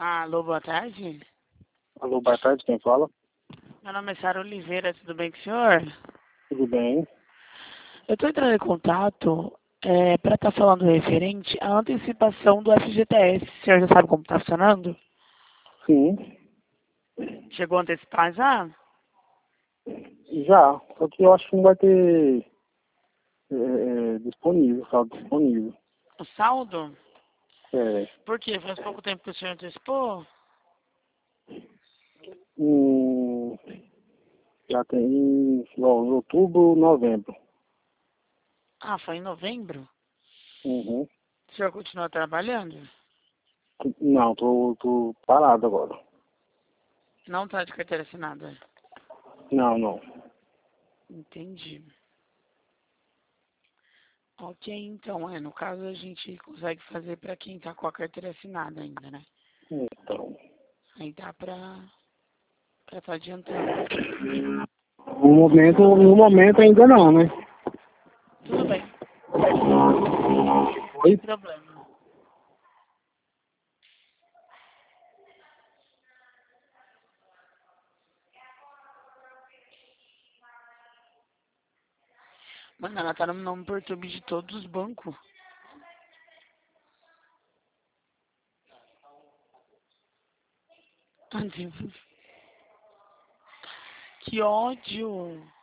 Alô, boa tarde. Alô, boa tarde, quem fala? Meu nome é Sara Oliveira, tudo bem com o senhor? Tudo bem? Eu estou entrando em contato para estar falando referente à antecipação do FGTS. O senhor já sabe como está funcionando? Sim, Chegou a antecipar já? já. Só que eu acho que não vai ter disponível, saldo disponível. O saldo? É, Por quê? Faz pouco tempo que o senhor antecipou? em, já tem outubro, novembro. Ah, foi em novembro? Uhum. O senhor continua trabalhando? Não, tô parado agora. Não está de carteira assinada. Não, não. Entendi. Ok, então, no caso a gente consegue fazer para quem está com a carteira assinada ainda, né? Então, Aí dá para estar adiantando. no momento ainda não, né? Tudo bem, sem Oi? problema. Mano, ela tá no nome perturbe de todos os bancos. Tadinho. Que ódio.